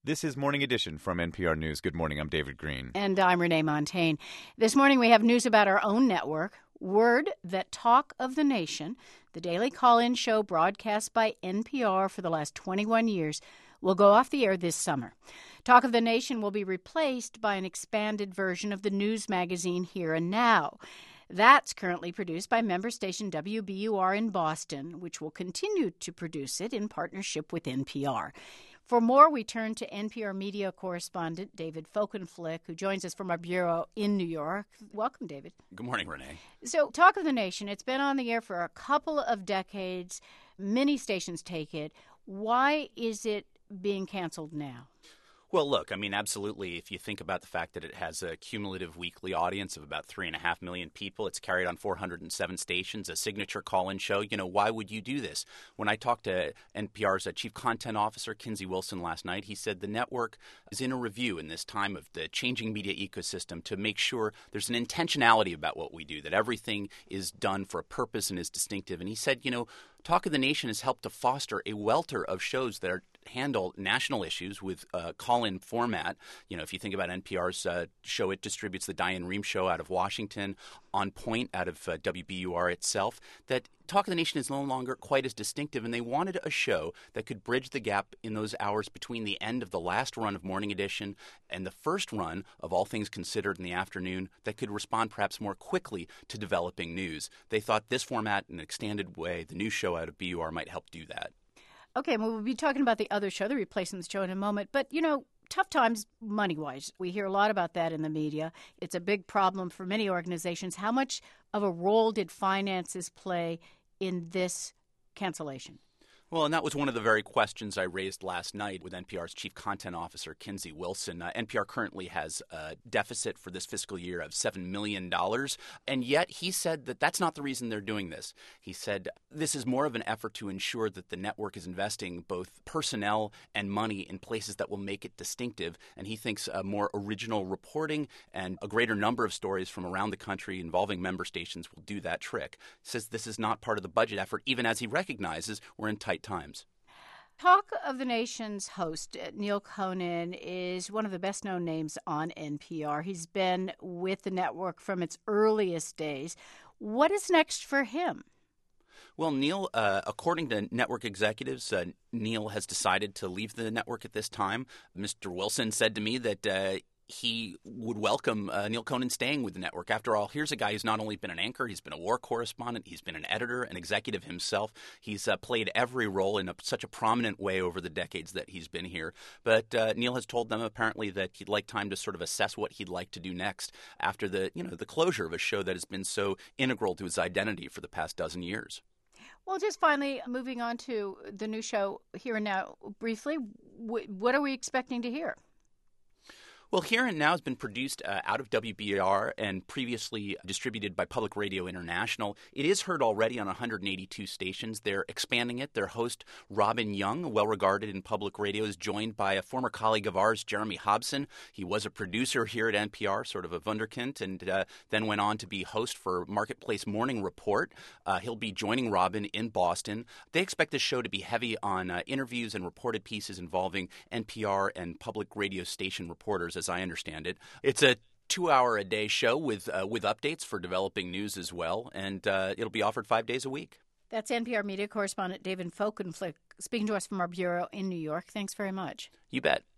This is Morning Edition from NPR News. Good morning. I'm David Green. And I'm Renee Montagne. This morning we have news about our own network, word that Talk of the Nation, the daily call-in show broadcast by NPR for the last 21 years, will go off the air this summer. Talk of the Nation will be replaced by an expanded version of the news magazine Here and Now. That's currently produced by member station WBUR in Boston, which will continue to produce it in partnership with NPR. For more, we turn to NPR media correspondent David Folkenflik, who joins us from our bureau in New York. Welcome, David. Good morning, Renee. So, Talk of the Nation, it's been on the air for a couple of decades. Many stations take it. Why is it being canceled now? Well, look, absolutely. If you think about the fact that it has a cumulative weekly audience of about 3.5 million people, it's carried on 407 stations, a signature call-in show. Why would you do this? When I talked to NPR's Chief Content Officer, Kinsey Wilson, last night, he said the network is in a review in this time of the changing media ecosystem to make sure there's an intentionality about what we do, that everything is done for a purpose and is distinctive. And he said, Talk of the Nation has helped to foster a welter of shows that handle national issues with call-in format. If you think about NPR's show, it distributes the Diane Rehm Show out of Washington, On Point out of WBUR itself, that Talk of the Nation is no longer quite as distinctive, and they wanted a show that could bridge the gap in those hours between the end of the last run of Morning Edition and the first run of All Things Considered in the afternoon that could respond perhaps more quickly to developing news. They thought this format, in an extended way, the new show out of BUR, might help do that. Okay, well, we'll be talking about the other show, the replacement show, in a moment. But, tough times money-wise. We hear a lot about that in the media. It's a big problem for many organizations. How much of a role did finances play in this cancellation? Well, and that was one of the very questions I raised last night with NPR's Chief Content Officer, Kinsey Wilson. NPR currently has a deficit for this fiscal year of $7 million, and yet he said that that's not the reason they're doing this. He said this is more of an effort to ensure that the network is investing both personnel and money in places that will make it distinctive, and he thinks more original reporting and a greater number of stories from around the country involving member stations will do that trick. He says this is not part of the budget effort, even as he recognizes we're in tight times. Talk of the Nation's host, Neal Conan, is one of the best-known names on NPR. He's been with the network from its earliest days. What is next for him? Well, Neal, according to network executives, Neal has decided to leave the network at this time. Mr. Wilson said to me that he would welcome Neal Conan staying with the network. After all, here's a guy who's not only been an anchor, he's been a war correspondent, he's been an editor, an executive himself. He's played every role in such a prominent way over the decades that he's been here. But Neal has told them apparently that he'd like time to sort of assess what he'd like to do next after the closure of a show that has been so integral to his identity for the past dozen years. Well, just finally, moving on to the new show Here and Now, briefly, what are we expecting to hear? Well, Here and Now has been produced out of WBUR and previously distributed by Public Radio International. It is heard already on 182 stations. They're expanding it. Their host, Robin Young, well-regarded in public radio, is joined by a former colleague of ours, Jeremy Hobson. He was a producer here at NPR, sort of a wunderkind, and then went on to be host for Marketplace Morning Report. He'll be joining Robin in Boston. They expect this show to be heavy on interviews and reported pieces involving NPR and public radio station reporters, as I understand it. It's a 2-hour-a-day show with updates for developing news as well, and it'll be offered 5 days a week. That's NPR media correspondent David Folkenflik speaking to us from our bureau in New York. Thanks very much. You bet.